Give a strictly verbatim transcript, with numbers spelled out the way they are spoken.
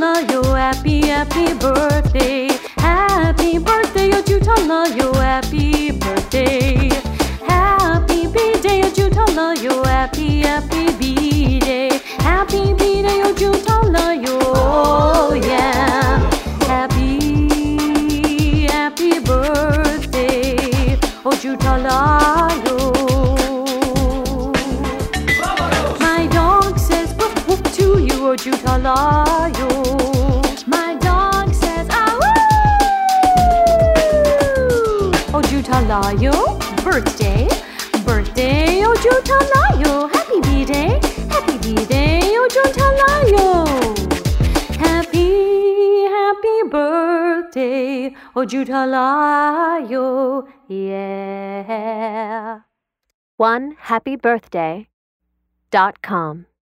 Ojutalayo, happy, happy birthday. Happy birthday, Ojutalayo, happy birthday. Happy B-day, Ojutalayo, happy, happy B-day. Happy B-day, Ojutalayo, oh yeah. Happy, happy birthday, Ojutalayo. My dog says woof woof to you, Ojutalayo. My dog says ah woo. Ojutalayo, birthday, birthday, Ojutalayo. Happy B-day, happy B-day, Ojutalayo. Happy, happy birthday, Ojutalayo, yeah. one happy birthday dot com